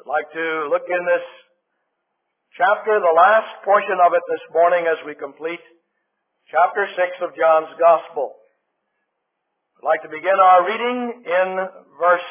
I'd like to look in this chapter, the last portion of it this morning as we complete chapter 6 of John's Gospel. I'd like to begin our reading in verse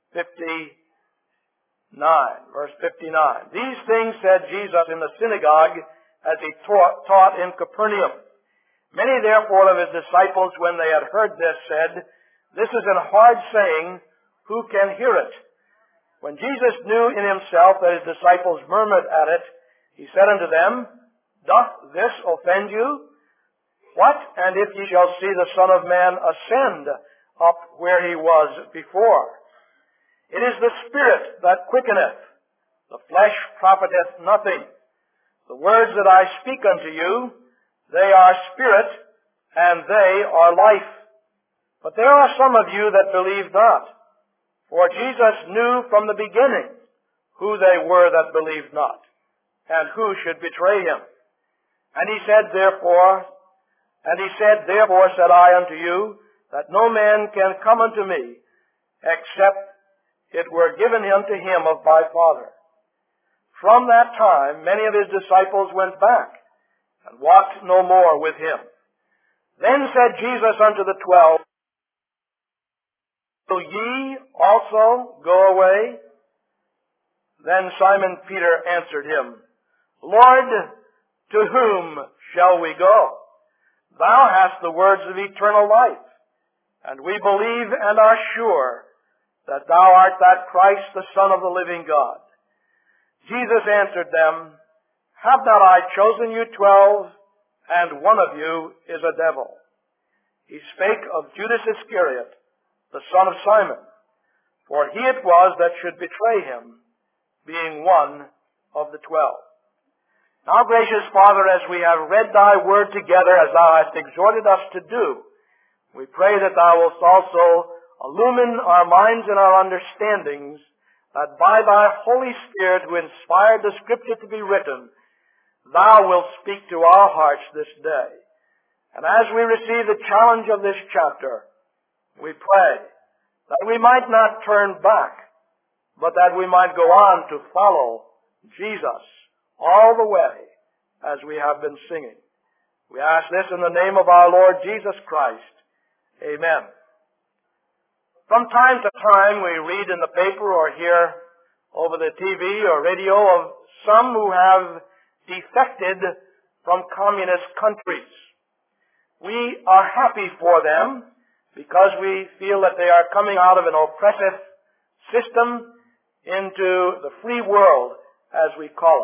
59. Verse 59. These things said Jesus in the synagogue as he taught in Capernaum. Many therefore of his disciples, when they had heard this, said, "This is an hard saying, who can hear it?" When Jesus knew in himself that his disciples murmured at it, he said unto them, "Doth this offend you? What, and if ye shall see the Son of Man ascend up where he was before? It is the Spirit that quickeneth, the flesh profiteth nothing. The words that I speak unto you, they are spirit, and they are life. But there are some of you that believe not. For Jesus knew from the beginning who they were that believed not, and who should betray him. And he said, therefore said I unto you, that no man can come unto me, except it were given unto him of my Father." From that time many of his disciples went back, and walked no more with him. Then said Jesus unto the 12, "Will ye also go away?" Then Simon Peter answered him, "Lord, to whom shall we go? Thou hast the words of eternal life, and we believe and are sure that thou art that Christ, the Son of the living God." Jesus answered them, "Have not I chosen you 12, and one of you is a devil?" He spake of Judas Iscariot, the son of Simon, for he it was that should betray him, being one of the 12. Now, gracious Father, as we have read thy word together, as thou hast exhorted us to do, we pray that thou wilt also illumine our minds and our understandings, that by thy Holy Spirit, who inspired the Scripture to be written, thou wilt speak to our hearts this day. And as we receive the challenge of this chapter, we pray that we might not turn back, but that we might go on to follow Jesus all the way as we have been singing. We ask this in the name of our Lord Jesus Christ. Amen. From time to time we read in the paper or hear over the TV or radio of some who have defected from communist countries. We are happy for them because we feel that they are coming out of an oppressive system into the free world, as we call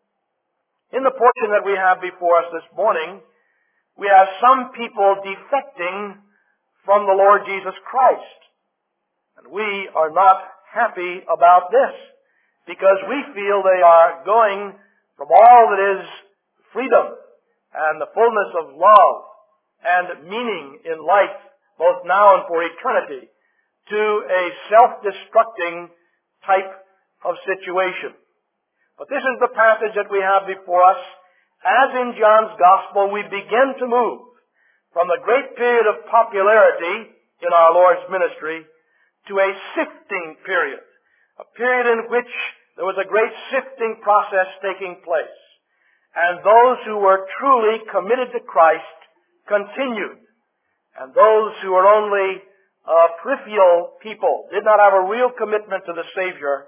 it. In the portion that we have before us this morning, we have some people defecting from the Lord Jesus Christ. And we are not happy about this because we feel they are going from all that is freedom and the fullness of love and meaning in life, both now and for eternity, to a self-destructing type of situation. But this is the passage that we have before us. As in John's Gospel, we begin to move from the great period of popularity in our Lord's ministry to a sifting period, a period in which there was a great sifting process taking place. And those who were truly committed to Christ continued. And those who were only peripheral people, did not have a real commitment to the Savior,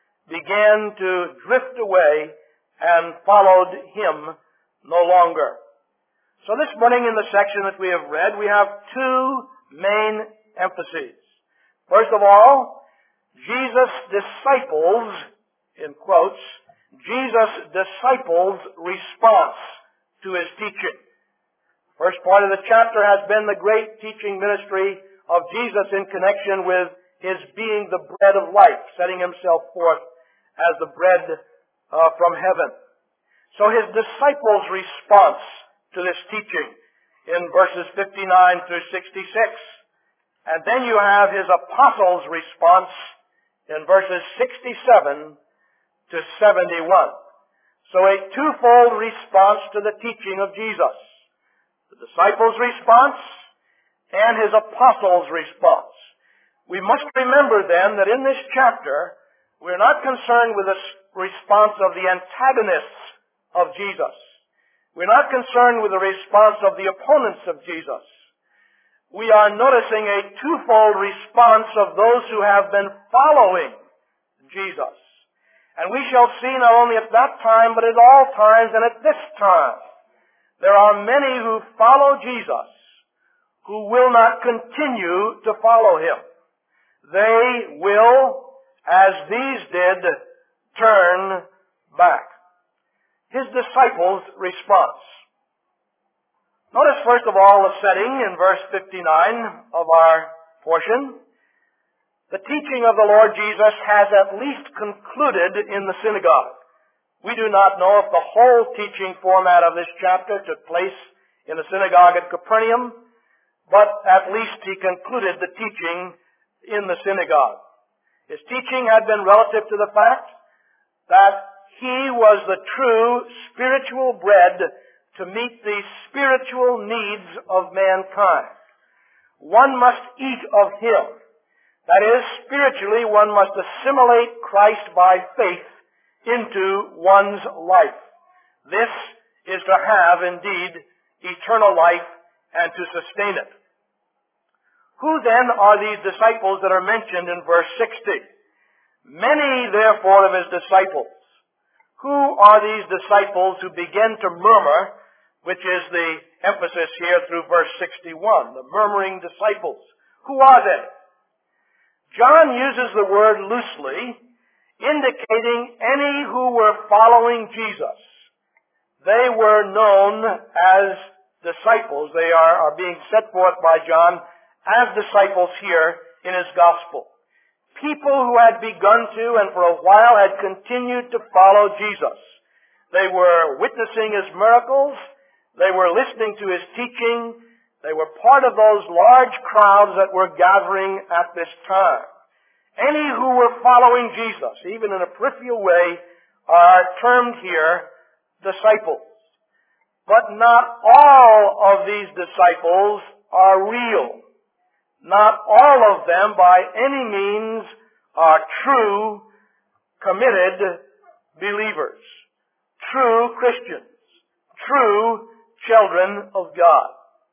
began to drift away and followed him no longer. So this morning in the section that we have read, we have two main emphases. First of all, Jesus' disciples, in quotes, Jesus' disciples' response to his teaching. First part of the chapter has been the great teaching ministry of Jesus in connection with his being the bread of life, setting himself forth as the bread from heaven. So his disciples' response to this teaching in verses 59 through 66. And then you have his apostles' response in verses 67 to 71. So a twofold response to the teaching of Jesus. The disciples' response and his apostles' response. We must remember then that in this chapter We're not concerned with the response of the antagonists of Jesus. We're not concerned with the response of the opponents of Jesus. We are noticing a twofold response of those who have been following Jesus. And we shall see not only at that time, but at all times and at this time, there are many who follow Jesus who will not continue to follow Him. They will, as these did, turn back. His disciples' response. Notice first of all the setting in verse 59 of our portion. The teaching of the Lord Jesus has at least concluded in the synagogue. We do not know if the whole teaching format of this chapter took place in the synagogue at Capernaum, but at least he concluded the teaching in the synagogue. His teaching had been relative to the fact that he was the true spiritual bread to meet the spiritual needs of mankind. One must eat of Him. That is, spiritually, one must assimilate Christ by faith into one's life. This is to have, indeed, eternal life and to sustain it. Who then are these disciples that are mentioned in verse 60? Many, therefore, of His disciples. Who are these disciples who begin to murmur, which is the emphasis here through verse 61, the murmuring disciples? Who are they? John uses the word loosely, indicating any who were following Jesus. They were known as disciples. They are being set forth by John as disciples here in his gospel. People who had begun to and for a while had continued to follow Jesus. They were witnessing His miracles. They were listening to His teaching. They were part of those large crowds that were gathering at this time. Any who were following Jesus, even in a peripheral way, are termed here disciples. But not all of these disciples are real. Not all of them by any means are true, committed believers, true Christians, true children of God.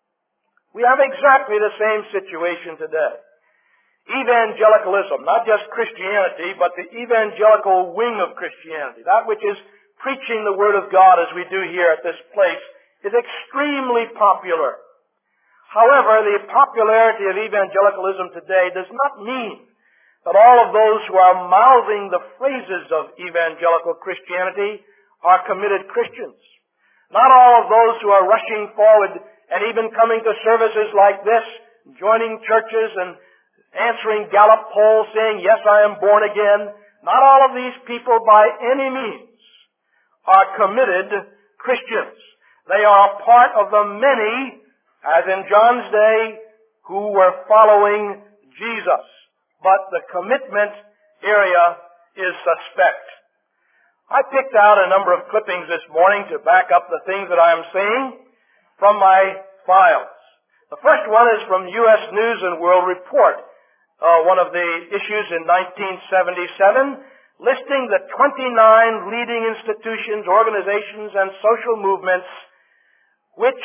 We have exactly the same situation today. Evangelicalism, not just Christianity, but the evangelical wing of Christianity, that which is preaching the Word of God as we do here at this place, is extremely popular. However, the popularity of evangelicalism today does not mean that all of those who are mouthing the phrases of evangelical Christianity are committed Christians. Not all of those who are rushing forward and even coming to services like this, joining churches and answering Gallup polls saying, "Yes, I am born again." Not all of these people by any means are committed Christians. They are part of the many, as in John's day, who were following Jesus. But the commitment area is suspect. I picked out a number of clippings this morning to back up the things that I am saying from my files. The first one is from U.S. News and World Report, one of the issues in 1977, listing the 29 leading institutions, organizations, and social movements which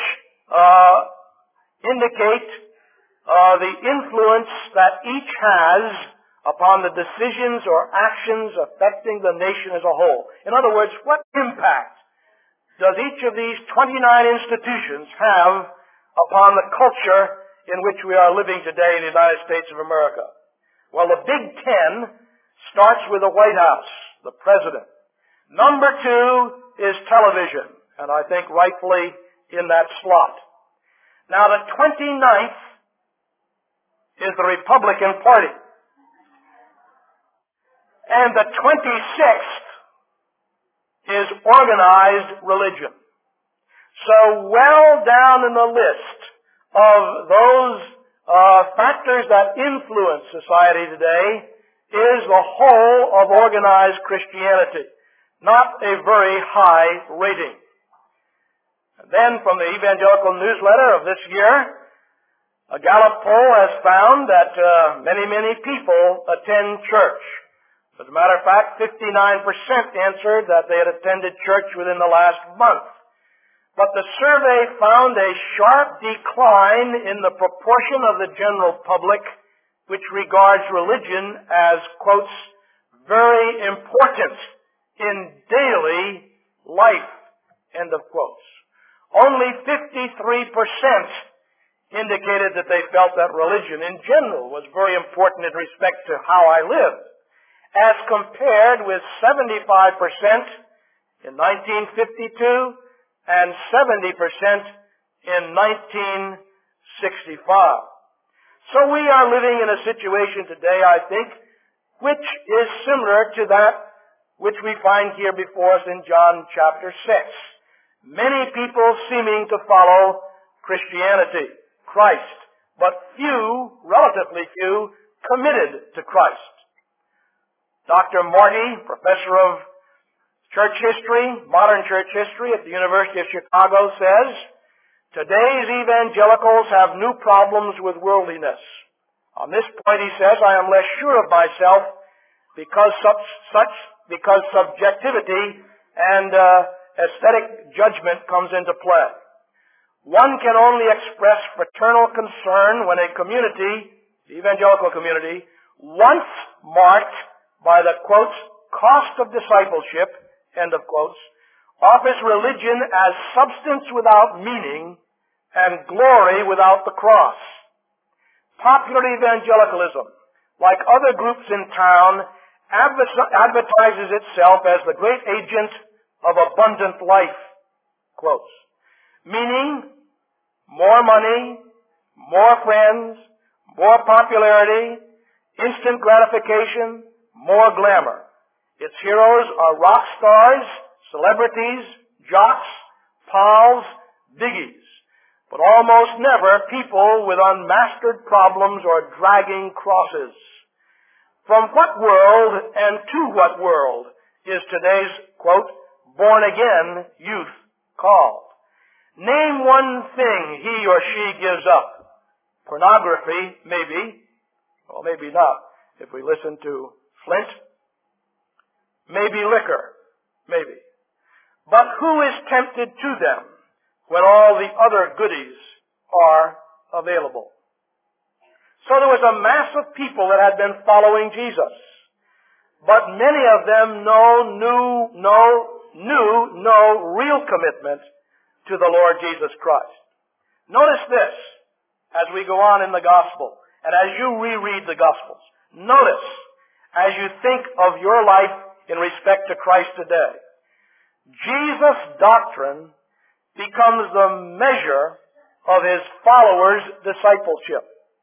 indicate the influence that each has upon the decisions or actions affecting the nation as a whole. In other words, what impact does each of these 29 institutions have upon the culture in which we are living today in the United States of America? Well, the Big Ten starts with the White House, the President. Number 2 is television, and I think rightfully in that slot. Now, the 29th is the Republican Party. And the 26th is organized religion. So well down in the list of those factors that influence society today is the whole of organized Christianity. Not a very high rating. And then from the Evangelical Newsletter of this year, a Gallup poll has found that many people attend church. As a matter of fact, 59% answered that they had attended church within the last month. But the survey found a sharp decline in the proportion of the general public which regards religion as, quotes, very important in daily life, end of quotes. Only 53% indicated that they felt that religion in general was very important in respect to how I live, as compared with 75% in 1952 and 70% in 1965. So we are living in a situation today, I think, which is similar to that which we find here before us in John chapter 6. Many people seeming to follow Christianity, Christ, but few, relatively few, committed to Christ. Dr. Morty, professor of church history, modern church history at the University of Chicago, says, today's evangelicals have new problems with worldliness. On this point, he says, I am less sure of myself because subjectivity and aesthetic judgment comes into play. One can only express fraternal concern when a community, the evangelical community, once marked by the, quotes, cost of discipleship, end of quotes, offers religion as substance without meaning and glory without the cross. Popular evangelicalism, like other groups in town, advertises itself as the great agent of abundant life, quotes, meaning more money, more friends, more popularity, instant gratification, more glamour. Its heroes are rock stars, celebrities, jocks, pals, biggies, but almost never people with unmastered problems or dragging crosses. From what world and to what world is today's, quote, born-again youth called? Name one thing he or she gives up. Pornography, maybe. Well, maybe not, if we listen to Flint. Maybe liquor. Maybe. But who is tempted to them when all the other goodies are available? So there was a mass of people that had been following Jesus. But many of them knew no real commitment to the Lord Jesus Christ. Notice this as we go on in the gospel and as you reread the gospels. Notice as you think of your life in respect to Christ today. Jesus' doctrine becomes the measure of his followers' discipleship.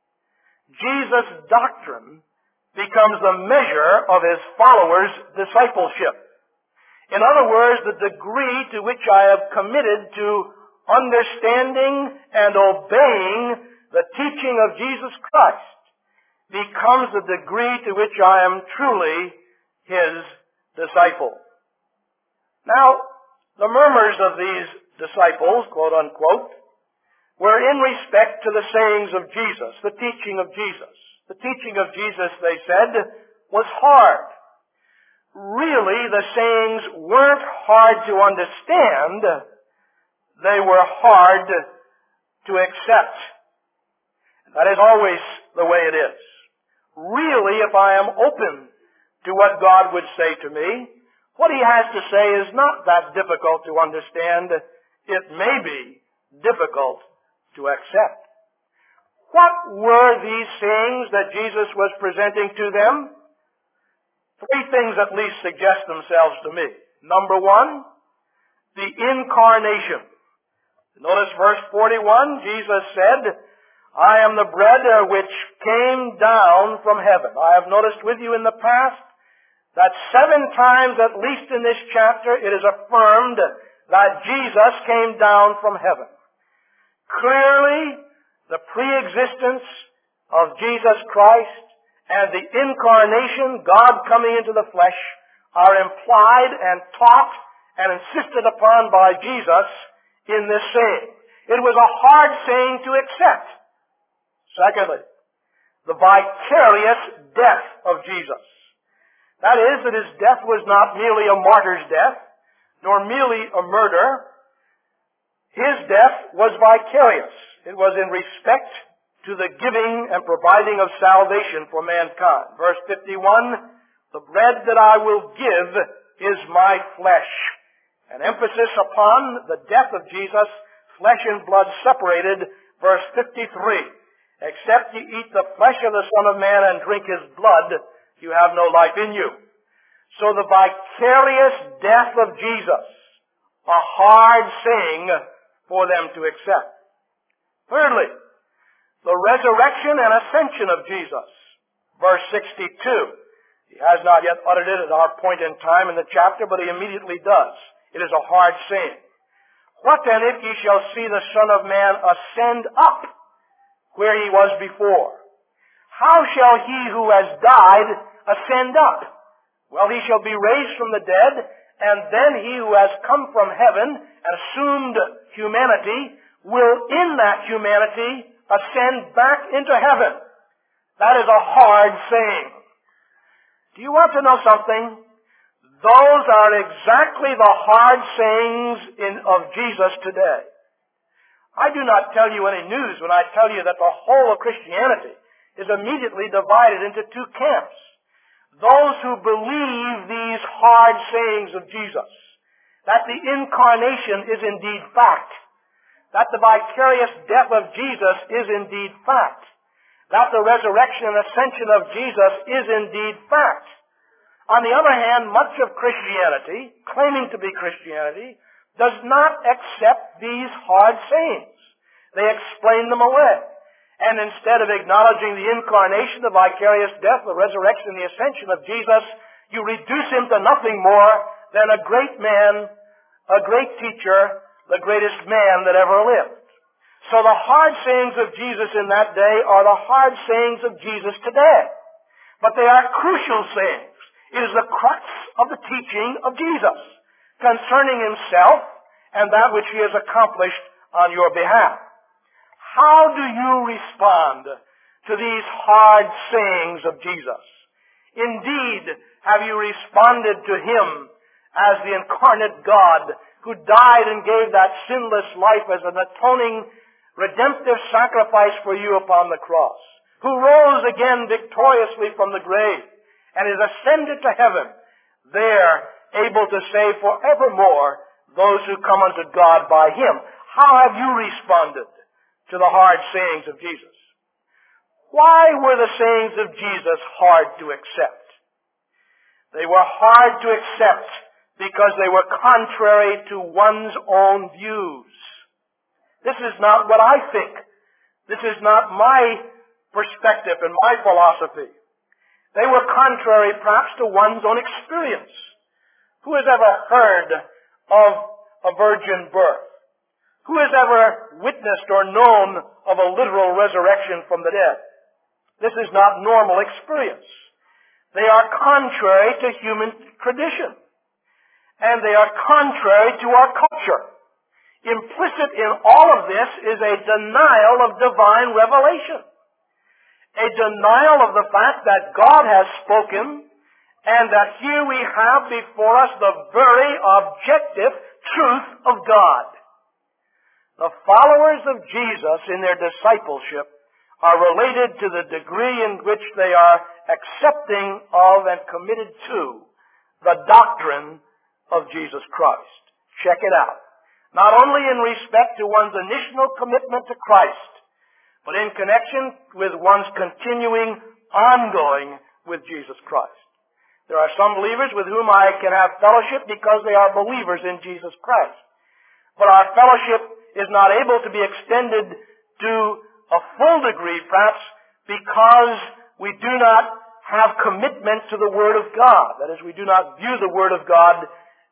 Jesus' doctrine becomes the measure of his followers' discipleship. In other words, the degree to which I have committed to understanding and obeying the teaching of Jesus Christ becomes the degree to which I am truly his disciple. Now, the murmurs of these disciples, quote unquote, were in respect to the sayings of Jesus, the teaching of Jesus. The teaching of Jesus, they said, was hard. Really, the sayings weren't hard to understand. They were hard to accept. That is always the way it is. Really, if I am open to what God would say to me, what he has to say is not that difficult to understand. It may be difficult to accept. What were these sayings that Jesus was presenting to them? Three things at least suggest themselves to me. Number one, the incarnation. Notice verse 41, Jesus said, I am the bread which came down from heaven. I have noticed with you in the past that 7 times at least in this chapter it is affirmed that Jesus came down from heaven. Clearly, the pre-existence of Jesus Christ and the incarnation, God coming into the flesh, are implied and taught and insisted upon by Jesus in this saying. It was a hard saying to accept. Secondly, the vicarious death of Jesus. That is, that his death was not merely a martyr's death, nor merely a murder. His death was vicarious. It was in respect to the giving and providing of salvation for mankind. Verse 51, the bread that I will give is my flesh. An emphasis upon the death of Jesus, flesh and blood separated. Verse 53, except ye eat the flesh of the Son of Man and drink his blood, you have no life in you. So the vicarious death of Jesus, a hard saying for them to accept. Thirdly, the resurrection and ascension of Jesus. Verse 62. He has not yet uttered it at our point in time in the chapter, but he immediately does. It is a hard saying. What then if ye shall see the Son of Man ascend up where he was before? How shall he who has died ascend up? Well, he shall be raised from the dead, and then he who has come from heaven and assumed humanity will in that humanity ascend back into heaven. That is a hard saying. Do you want to know something? Those are exactly the hard sayings of Jesus today. I do not tell you any news when I tell you that the whole of Christianity is immediately divided into two camps. Those who believe these hard sayings of Jesus, that the incarnation is indeed fact, that the vicarious death of Jesus is indeed fact, that the resurrection and ascension of Jesus is indeed fact. On the other hand, much of Christianity, claiming to be Christianity, does not accept these hard sayings. They explain them away. And instead of acknowledging the incarnation, the vicarious death, the resurrection, and the ascension of Jesus, you reduce him to nothing more than a great man, a great teacher, the greatest man that ever lived. So the hard sayings of Jesus in that day are the hard sayings of Jesus today. But they are crucial sayings. It is the crux of the teaching of Jesus concerning himself and that which he has accomplished on your behalf. How do you respond to these hard sayings of Jesus? Indeed, have you responded to him as the incarnate God who died and gave that sinless life as an atoning, redemptive sacrifice for you upon the cross, who rose again victoriously from the grave and is ascended to heaven, there able to save forevermore those who come unto God by him? How have you responded to the hard sayings of Jesus? Why were the sayings of Jesus hard to accept? They were hard to accept because they were contrary to one's own views. This is not what I think. This is not my perspective and my philosophy. They were contrary perhaps to one's own experience. Who has ever heard of a virgin birth? Who has ever witnessed or known of a literal resurrection from the dead? This is not normal experience. They are contrary to human tradition. And they are contrary to our culture. Implicit in all of this is a denial of divine revelation. A denial of the fact that God has spoken and that here we have before us the very objective truth of God. The followers of Jesus in their discipleship are related to the degree in which they are accepting of and committed to the doctrine of Jesus Christ. Check it out. Not only in respect to one's initial commitment to Christ, but in connection with one's continuing, ongoing with Jesus Christ. There are some believers with whom I can have fellowship because they are believers in Jesus Christ. But our fellowship is not able to be extended to a full degree, perhaps because we do not have commitment to the Word of God. That is, we do not view the Word of God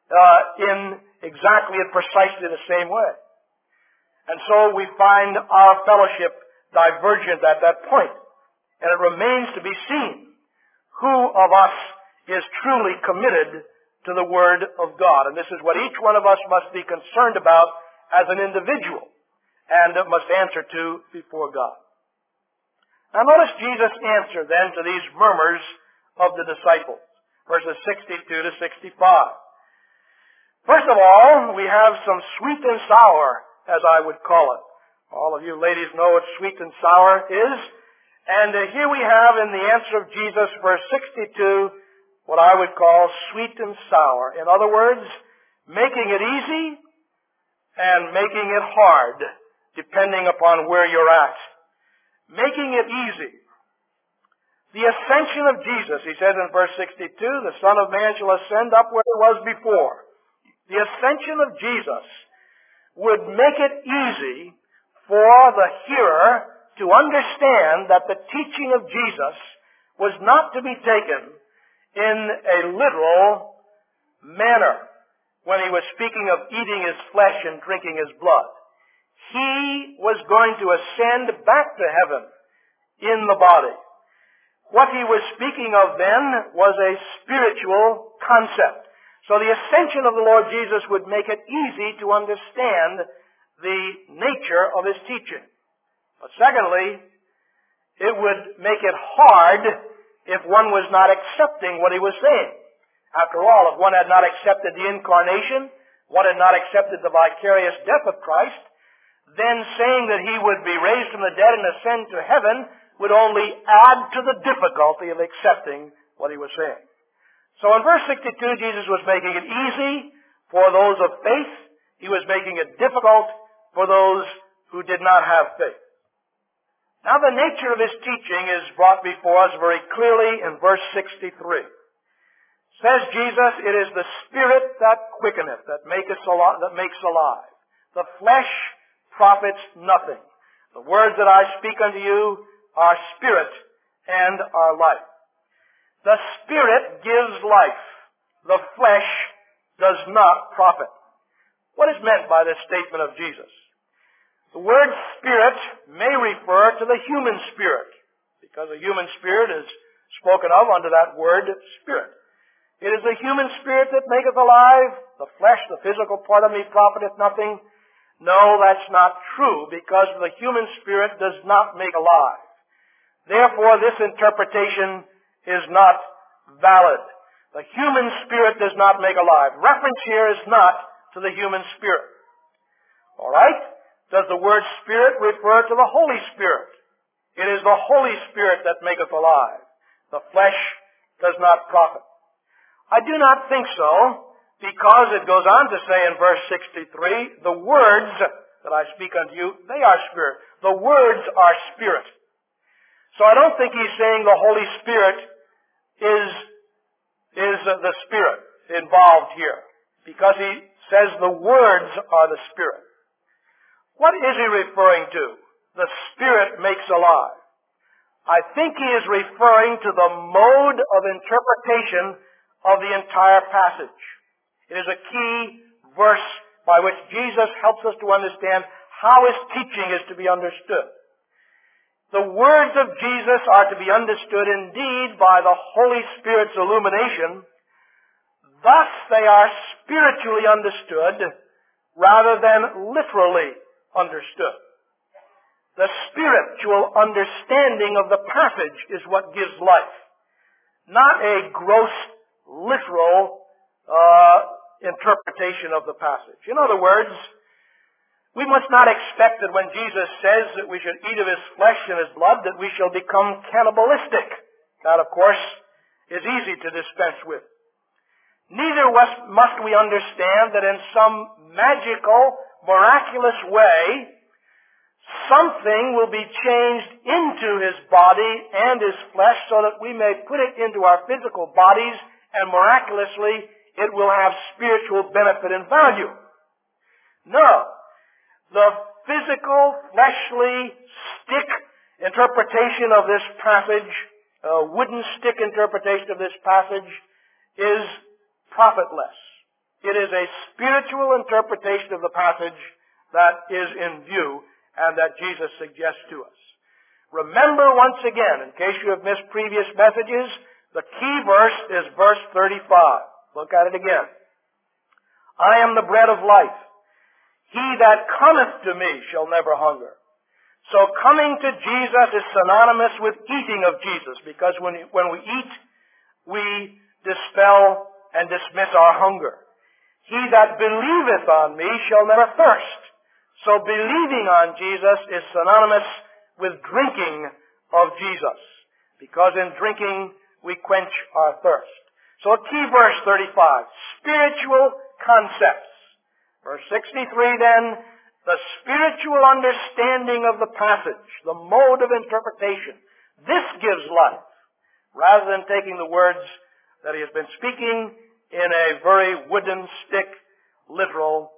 in exactly and precisely the same way. And so we find our fellowship divergent at that point. And it remains to be seen who of us is truly committed to the Word of God. And this is what each one of us must be concerned about as an individual and must answer to before God. Now notice Jesus' answer then to these murmurs of the disciples. verses 62 to 65. First of all, we have some sweet and sour, as I would call it. All of you ladies know what sweet and sour is. And here we have in the answer of Jesus, verse 62, what I would call sweet and sour. In other words, making it easy and making it hard, depending upon where you're at. Making it easy. The ascension of Jesus, he says in verse 62, the Son of Man shall ascend up where he was before. The ascension of Jesus would make it easy for the hearer to understand that the teaching of Jesus was not to be taken in a literal manner when he was speaking of eating his flesh and drinking his blood. He was going to ascend back to heaven in the body. What he was speaking of then was a spiritual concept. So the ascension of the Lord Jesus would make it easy to understand the nature of his teaching. But secondly, it would make it hard if one was not accepting what he was saying. After all, if one had not accepted the incarnation, one had not accepted the vicarious death of Christ, then saying that he would be raised from the dead and ascend to heaven would only add to the difficulty of accepting what he was saying. So in verse 62, Jesus was making it easy for those of faith. He was making it difficult for those who did not have faith. Now the nature of his teaching is brought before us very clearly in verse 63. Says Jesus, it is the Spirit that quickeneth, that makes alive. The flesh profits nothing. The words that I speak unto you are spirit and are life. The Spirit gives life. The flesh does not profit. What is meant by this statement of Jesus? The word spirit may refer to the human spirit, because the human spirit is spoken of under that word spirit. It is the human spirit that maketh alive. The flesh, the physical part of me, profiteth nothing. No, that's not true, because the human spirit does not make alive. Therefore, this interpretation is not valid. The human spirit does not make alive. Reference here is not to the human spirit. All right? Does the word Spirit refer to the Holy Spirit? It is the Holy Spirit that maketh alive. The flesh does not profit. I do not think so, because it goes on to say in verse 63, the words that I speak unto you, they are spirit. The words are spirit. So I don't think he's saying the Holy Spirit is the Spirit involved here, because he says the words are the Spirit. What is he referring to? The Spirit makes alive. I think he is referring to the mode of interpretation of the entire passage. It is a key verse by which Jesus helps us to understand how his teaching is to be understood. The words of Jesus are to be understood indeed by the Holy Spirit's illumination. Thus they are spiritually understood rather than literally understood. The spiritual understanding of the passage is what gives life, not a gross, literal interpretation of the passage. In other words, we must not expect that when Jesus says that we should eat of his flesh and his blood, that we shall become cannibalistic. That, of course, is easy to dispense with. Neither must we understand that in some magical, miraculous way, something will be changed into his body and his flesh so that we may put it into our physical bodies and miraculously it will have spiritual benefit and value. No. The physical, fleshly, stick interpretation of this passage, wooden stick interpretation of this passage, is profitless. It is a spiritual interpretation of the passage that is in view and that Jesus suggests to us. Remember once again, in case you have missed previous messages, the key verse is verse 35. Look at it again. I am the bread of life. He that cometh to me shall never hunger. So coming to Jesus is synonymous with eating of Jesus, because when we eat, we dispel and dismiss our hunger. He that believeth on me shall never thirst. So believing on Jesus is synonymous with drinking of Jesus, because in drinking we quench our thirst. So key verse 35, spiritual concepts. Verse 63 then, the spiritual understanding of the passage, the mode of interpretation. This gives life, rather than taking the words that he has been speaking in a very wooden stick, literal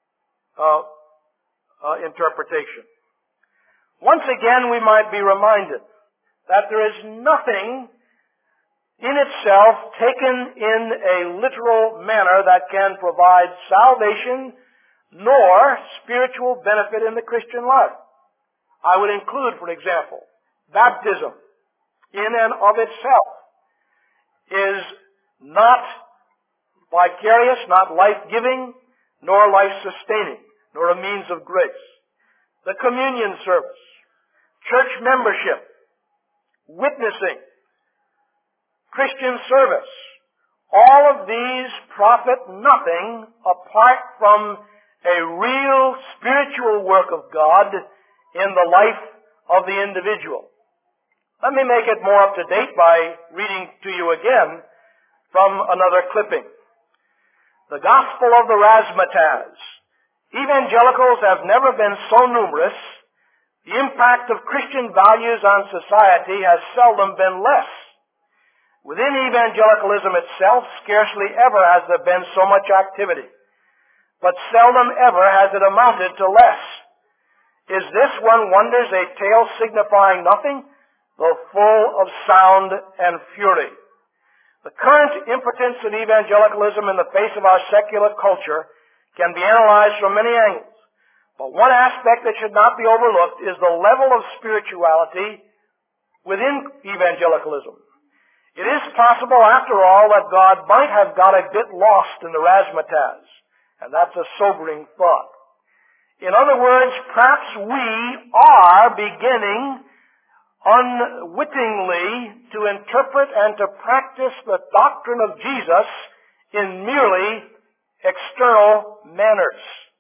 interpretation. Once again, we might be reminded that there is nothing in itself taken in a literal manner that can provide salvation nor spiritual benefit in the Christian life. I would include, for example, baptism in and of itself is not vicarious, not life-giving, nor life-sustaining, nor a means of grace. The communion service, church membership, witnessing, Christian service, all of these profit nothing apart from a real spiritual work of God in the life of the individual. Let me make it more up to date by reading to you again from another clipping. The Gospel of the Razzmatazz. Evangelicals have never been so numerous. The impact of Christian values on society has seldom been less. Within evangelicalism itself, scarcely ever has there been so much activity, but seldom ever has it amounted to less. Is this, one wonders, a tale signifying nothing, though full of sound and fury? The current impotence in evangelicalism in the face of our secular culture can be analyzed from many angles, but one aspect that should not be overlooked is the level of spirituality within evangelicalism. It is possible, after all, that God might have got a bit lost in the razzmatazz, and that's a sobering thought. In other words, perhaps we are beginning unwittingly to interpret and to practice the doctrine of Jesus in merely external manners.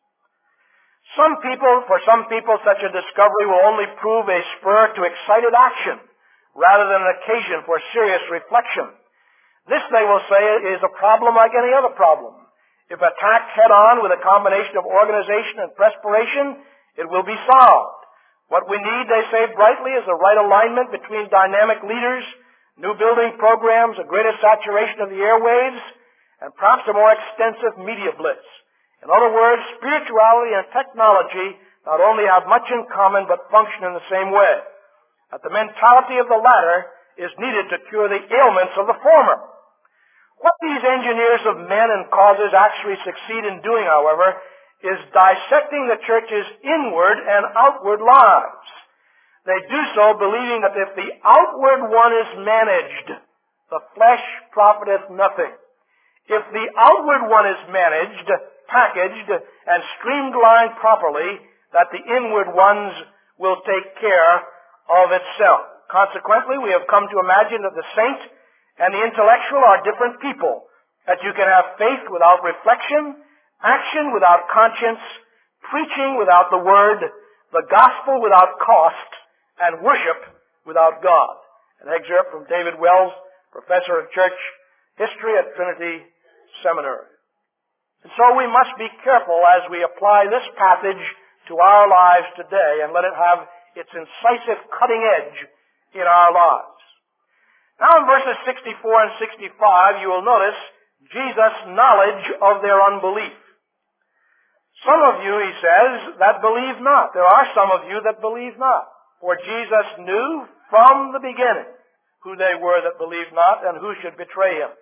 For some people, such a discovery will only prove a spur to excited action, rather than an occasion for serious reflection. This, they will say, is a problem like any other problem. If attacked head-on with a combination of organization and perspiration, it will be solved. What we need, they say brightly, is the right alignment between dynamic leaders, new building programs, a greater saturation of the airwaves, and perhaps a more extensive media blitz. In other words, spirituality and technology not only have much in common, but function in the same way. That the mentality of the latter is needed to cure the ailments of the former. What these engineers of men and causes actually succeed in doing, however, is dissecting the church's inward and outward lives. They do so believing that if the outward one is managed, the flesh profiteth nothing. If the outward one is managed, packaged, and streamlined properly, that the inward ones will take care of itself. Consequently, we have come to imagine that the saint and the intellectual are different people, that you can have faith without reflection, action without conscience, preaching without the word, the gospel without cost, and worship without God. An excerpt from David Wells, professor of church history at Trinity Seminary. And so we must be careful as we apply this passage to our lives today and let it have its incisive cutting edge in our lives. Now in verses 64 and 65, you will notice Jesus' knowledge of their unbelief. Some of you, he says, that believe not. There are some of you that believe not. For Jesus knew from the beginning who they were that believed not and who should betray him.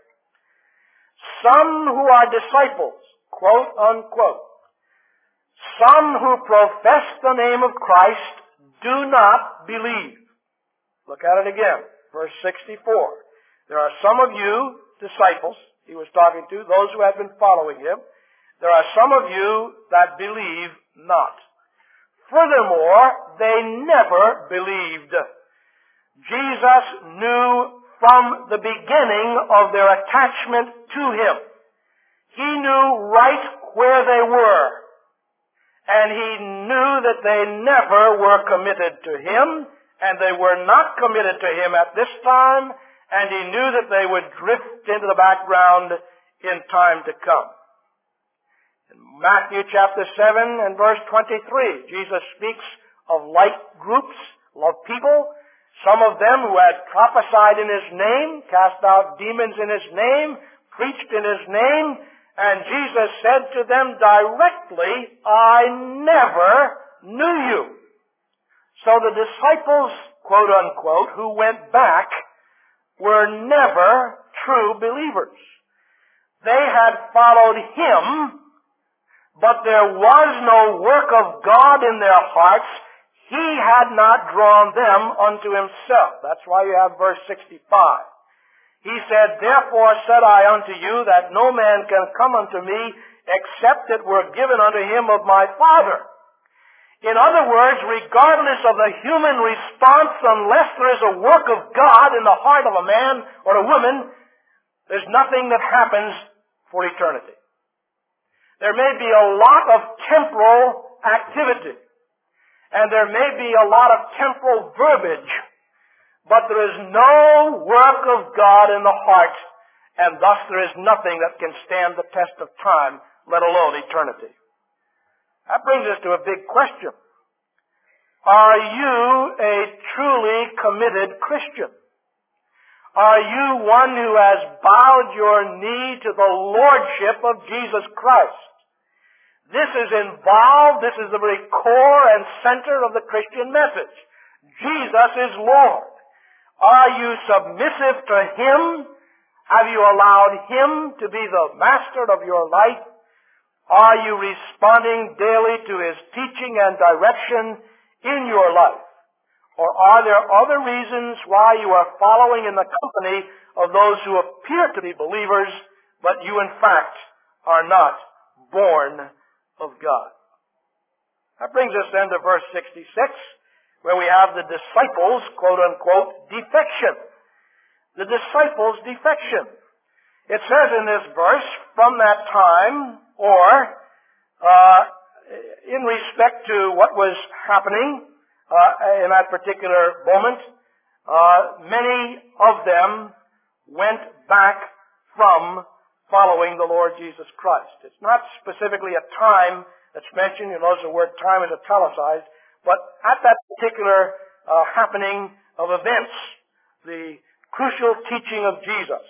Some who are disciples, quote unquote, some who profess the name of Christ do not believe. Look at it again. Verse 64. There are some of you, disciples, he was talking to, those who have been following him. There are some of you that believe not. Furthermore, they never believed. Jesus knew from the beginning of their attachment to Him. He knew right where they were, and He knew that they never were committed to Him, and they were not committed to Him at this time, and He knew that they would drift into the background in time to come. In Matthew chapter 7 and verse 23, Jesus speaks of like groups of people, some of them who had prophesied in His name, cast out demons in His name, preached in His name, and Jesus said to them directly, I never knew you. So the disciples, quote unquote, who went back were never true believers. They had followed Him, but there was no work of God in their hearts. He had not drawn them unto Himself. That's why you have verse 65. He said, Therefore said I unto you that no man can come unto me except it were given unto him of my Father. In other words, regardless of the human response, unless there is a work of God in the heart of a man or a woman, there's nothing that happens for eternity. There may be a lot of temporal activity, and there may be a lot of temporal verbiage, but there is no work of God in the heart, and thus there is nothing that can stand the test of time, let alone eternity. That brings us to a big question. Are you a truly committed Christian? Are you one who has bowed your knee to the Lordship of Jesus Christ? This is involved, this is the very core and center of the Christian message. Jesus is Lord. Are you submissive to Him? Have you allowed Him to be the master of your life? Are you responding daily to His teaching and direction in your life? Or are there other reasons why you are following in the company of those who appear to be believers, but you in fact are not born of God? That brings us then to verse 66, where we have the disciples, quote unquote, defection. The disciples' defection. It says in this verse, from that time, or in respect to what was happening in that particular moment, many of them went back from following the Lord Jesus Christ. It's not specifically a time that's mentioned. You notice the word time is italicized. But at that particular happening of events, the crucial teaching of Jesus,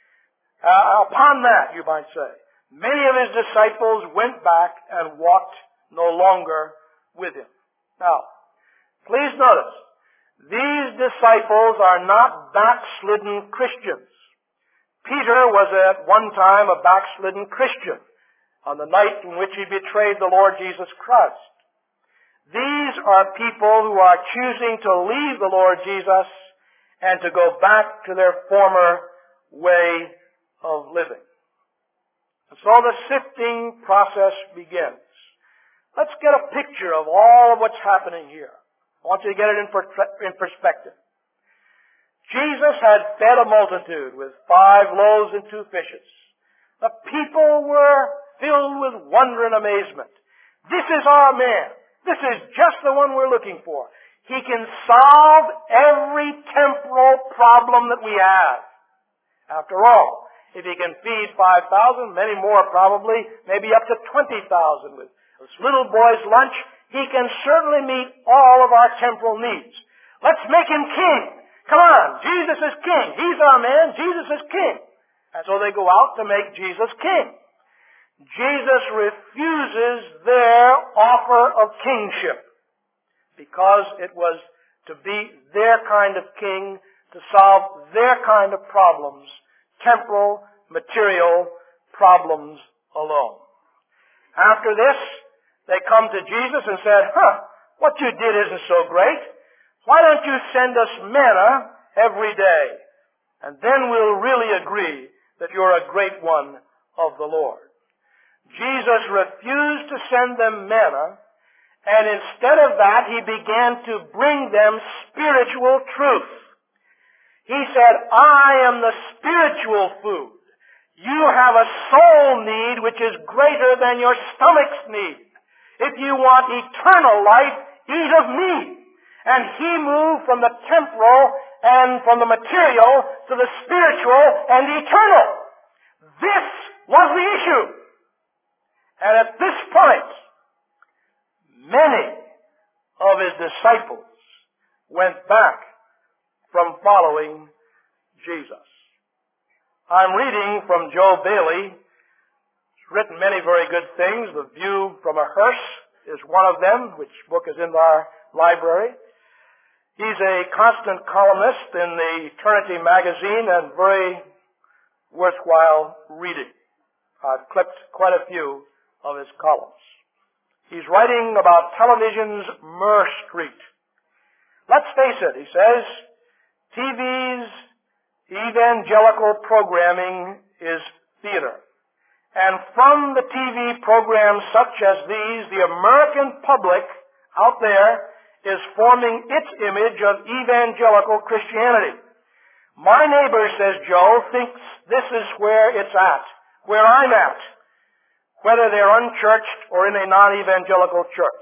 upon that, you might say, many of His disciples went back and walked no longer with Him. Now, please notice, these disciples are not backslidden Christians. Peter was at one time a backslidden Christian on the night in which he betrayed the Lord Jesus Christ. These are people who are choosing to leave the Lord Jesus and to go back to their former way of living. And so the sifting process begins. Let's get a picture of all of what's happening here. I want you to get it in perspective. Jesus had fed a multitude with 5 loaves and 2 fishes. The people were filled with wonder and amazement. This is our man. This is just the one we're looking for. He can solve every temporal problem that we have. After all, if he can feed 5,000, many more probably, maybe up to 20,000 with this little boy's lunch, he can certainly meet all of our temporal needs. Let's make him king. Come on, Jesus is king. He's our man. Jesus is king. And so they go out to make Jesus king. Jesus refuses their offer of kingship because it was to be their kind of king to solve their kind of problems, temporal, material problems alone. After this, they come to Jesus and said, what you did isn't so great. Why don't you send us manna every day? And then we'll really agree that you're a great one of the Lord. Jesus refused to send them manna, and instead of that, He began to bring them spiritual truth. He said, I am the spiritual food. You have a soul need which is greater than your stomach's need. If you want eternal life, eat of me. And he moved from the temporal and from the material to the spiritual and the eternal. This was the issue. And at this point, many of his disciples went back from following Jesus. I'm reading from Joe Bailey. He's written many very good things. The View from a Hearse is one of them, which book is in our library. He's a constant columnist in the Eternity magazine and very worthwhile reading. I've clipped quite a few of his columns. He's writing about television's Myrrh Street. Let's face it, he says, TV's evangelical programming is theater. And from the TV programs such as these, the American public out there is forming its image of evangelical Christianity. My neighbor, says Joe, thinks this is where it's at, where I'm at, whether they're unchurched or in a non-evangelical church.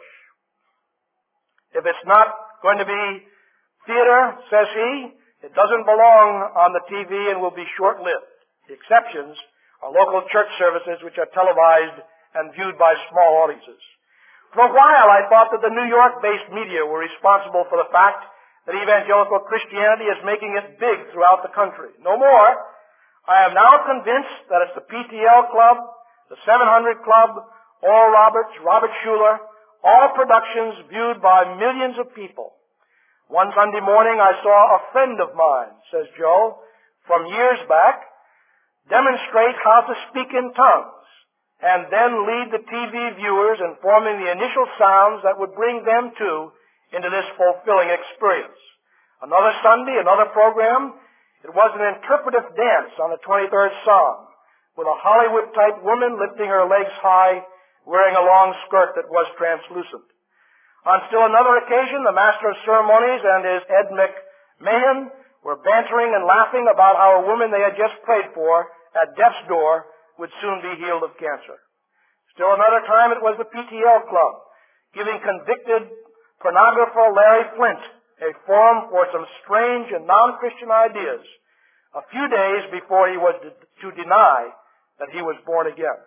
If it's not going to be theater, says he, it doesn't belong on the TV and will be short-lived. The exceptions are local church services which are televised and viewed by small audiences. For a while I thought that the New York-based media were responsible for the fact that evangelical Christianity is making it big throughout the country. No more. I am now convinced that it's the PTL Club, the 700 Club, Oral Roberts, Robert Schuller, all productions viewed by millions of people. One Sunday morning I saw a friend of mine, says Joe, from years back, demonstrate how to speak in tongues and then lead the TV viewers in forming the initial sounds that would bring them too into this fulfilling experience. Another Sunday, another program, it was an interpretive dance on the 23rd Psalm with a Hollywood-type woman lifting her legs high, wearing a long skirt that was translucent. On still another occasion, the Master of Ceremonies and his Ed McMahon were bantering and laughing about how a woman they had just prayed for at death's door would soon be healed of cancer. Still another time it was the PTL Club, giving convicted pornographer Larry Flint a forum for some strange and non-Christian ideas a few days before he was to deny that he was born again.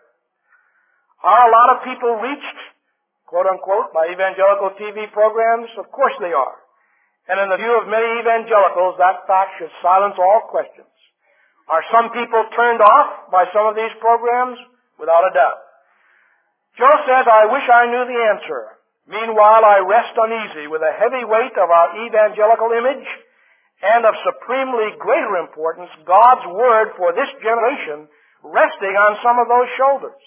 Are a lot of people reached, quote-unquote, by evangelical TV programs? Of course they are. And in the view of many evangelicals, that fact should silence all questions. Are some people turned off by some of these programs? Without a doubt. Joe says, I wish I knew the answer. Meanwhile, I rest uneasy with the heavy weight of our evangelical image and of supremely greater importance, God's Word for this generation resting on some of those shoulders.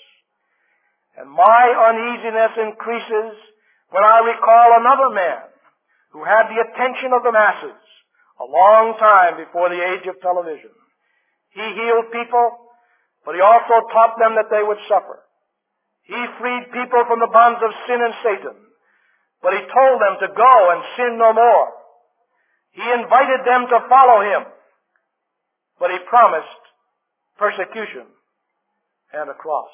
And my uneasiness increases when I recall another man who had the attention of the masses a long time before the age of television. He healed people, but he also taught them that they would suffer. He freed people from the bonds of sin and Satan, but he told them to go and sin no more. He invited them to follow him, but he promised persecution and a cross.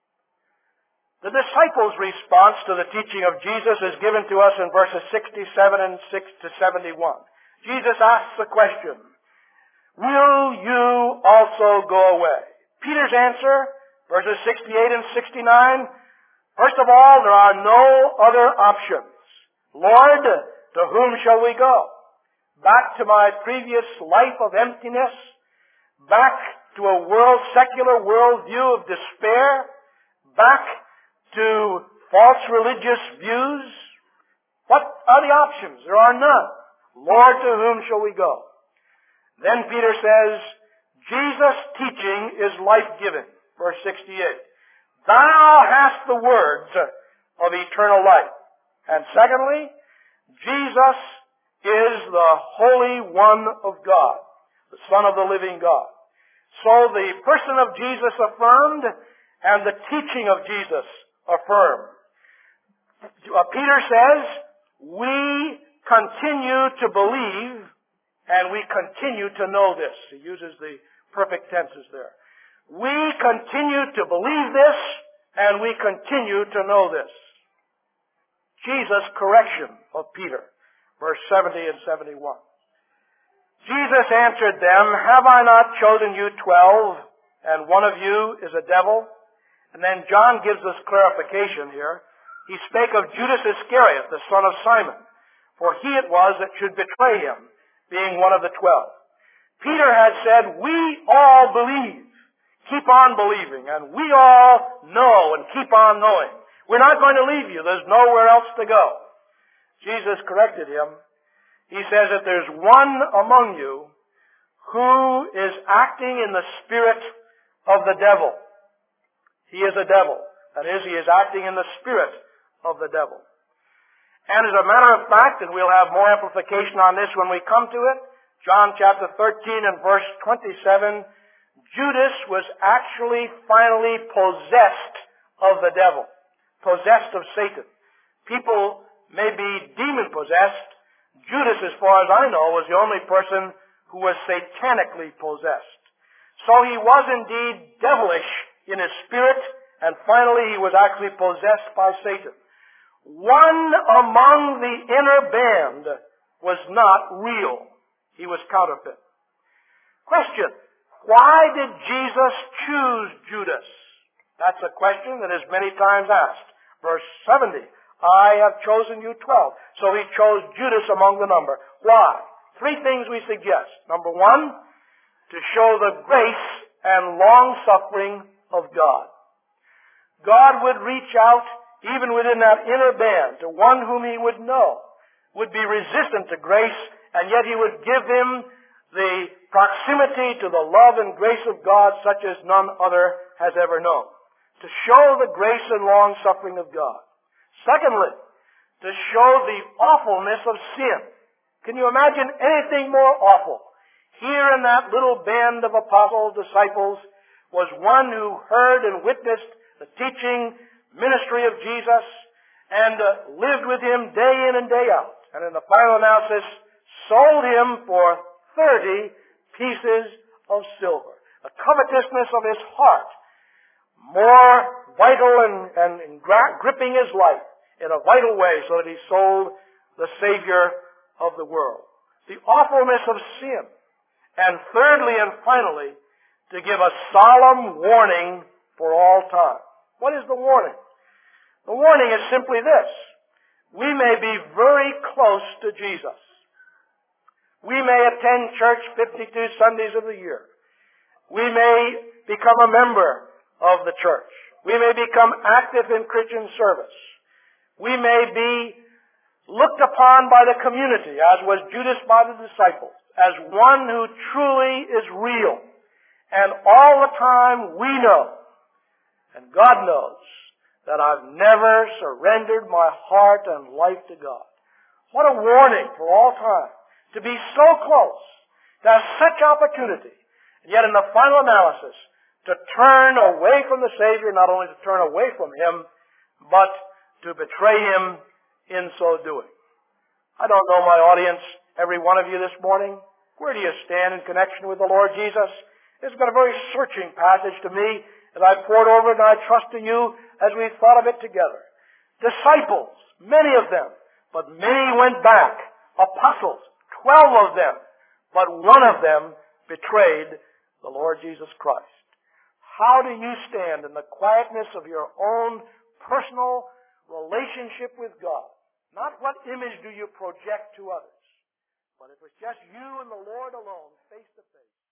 The disciples' response to the teaching of Jesus is given to us in verses 67 and 6 to 71. Jesus asks the question, will you also go away? Peter's answer, verses 68 and 69, first of all, there are no other options. Lord, to whom shall we go? Back to my previous life of emptiness? Back to a secular worldview of despair? Back to false religious views? What are the options? There are none. Lord, to whom shall we go? Then Peter says, Jesus' teaching is life-giving. Verse 68. Thou hast the words of eternal life. And secondly, Jesus is the Holy One of God, the Son of the living God. So the person of Jesus affirmed and the teaching of Jesus affirmed. Peter says, we continue to believe and we continue to know this. He uses the perfect tenses there. We continue to believe this, and we continue to know this. Jesus' correction of Peter, verse 70 and 71. Jesus answered them, "Have I not chosen you 12, and one of you is a devil?" And then John gives us clarification here. He spake of Judas Iscariot, the son of Simon, for he it was that should betray him, being one of the 12. Peter had said, "We all believe. Keep on believing, and we all know and keep on knowing. We're not going to leave you. There's nowhere else to go." Jesus corrected him. He says that there's one among you who is acting in the spirit of the devil. He is a devil. That is, he is acting in the spirit of the devil. And as a matter of fact, and we'll have more amplification on this when we come to it, John chapter 13 and verse 27, Judas was actually finally possessed of the devil, possessed of Satan. People may be demon-possessed. Judas, as far as I know, was the only person who was satanically possessed. So he was indeed devilish in his spirit, and finally he was actually possessed by Satan. One among the inner band was not real. He was counterfeit. Question: why did Jesus choose Judas? That's a question that is many times asked. Verse 70, "I have chosen you 12. So he chose Judas among the number. Why? Three things we suggest. Number one, to show the grace and long-suffering of God. God would reach out, even within that inner band, to one whom he would know, would be resistant to grace, and yet he would give him the proximity to the love and grace of God such as none other has ever known. To show the grace and long-suffering of God. Secondly, to show the awfulness of sin. Can you imagine anything more awful? Here in that little band of apostles, disciples, was one who heard and witnessed the teaching ministry of Jesus and lived with him day in and day out. And in the final analysis, sold him for 30 pieces of silver. The covetousness of his heart, more vital and gripping his life in a vital way, so that he sold the Savior of the world. The awfulness of sin. And thirdly and finally, to give a solemn warning for all time. What is the warning? The warning is simply this: we may be very close to Jesus. We may attend church 52 Sundays of the year. We may become a member of the church. We may become active in Christian service. We may be looked upon by the community, as was Judas by the disciples, as one who truly is real. And all the time we know, and God knows, that I've never surrendered my heart and life to God. What a warning for all time. To be so close, to have such opportunity, and yet in the final analysis, to turn away from the Savior, not only to turn away from Him, but to betray Him in so doing. I don't know my audience, every one of you this morning. Where do you stand in connection with the Lord Jesus? It's been a very searching passage to me as I poured over it, and I trust to you as we thought of it together. Disciples, many of them, but many went back. Apostles, 12 of them, but one of them betrayed the Lord Jesus Christ. How do you stand in the quietness of your own personal relationship with God? Not what image do you project to others, but it was just you and the Lord alone, face to face.